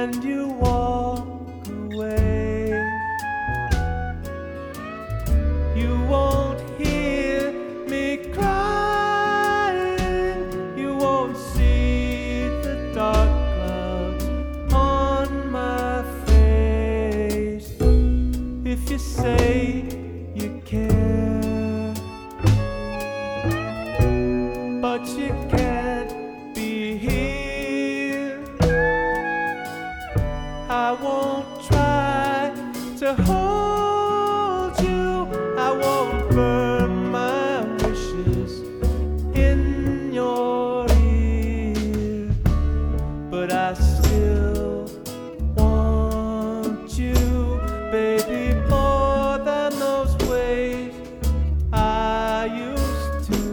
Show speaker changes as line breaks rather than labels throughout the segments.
and you walk away. You won't hear me crying, you won't see the dark clouds on my face. If you say you care, but you can't be here, I won't try to hold you, I won't burn my wishes in your ear, but I still want you, baby, more than those ways I used to.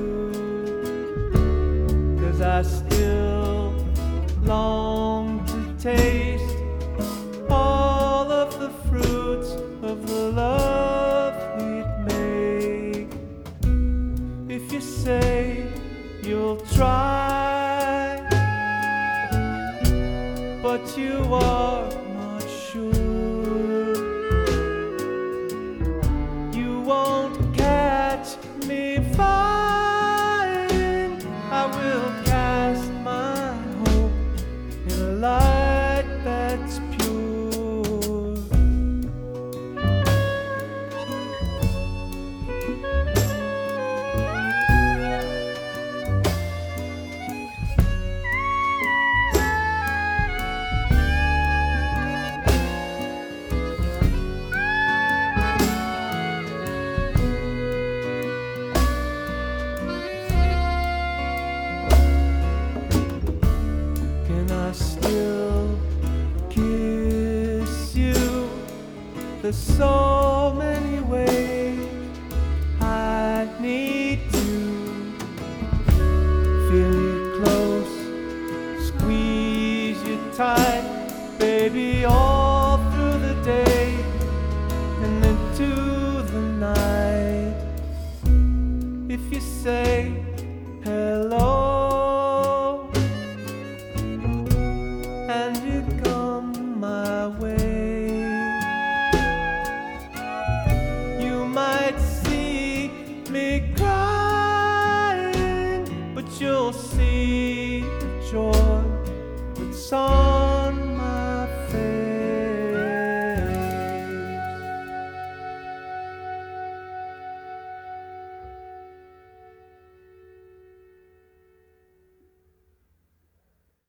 'Cause I still long to taste all of the fruits of the love we'd make. If you say you'll try, but you are not sure, you won't catch me falling. I will cast my hope in a light that's pure. Can I still kiss you? There's so many ways I need to feel you close, squeeze you tight, baby, all through the day and into the night. If you say hello and you come my way, you might see me crying, but you'll see the joy that's on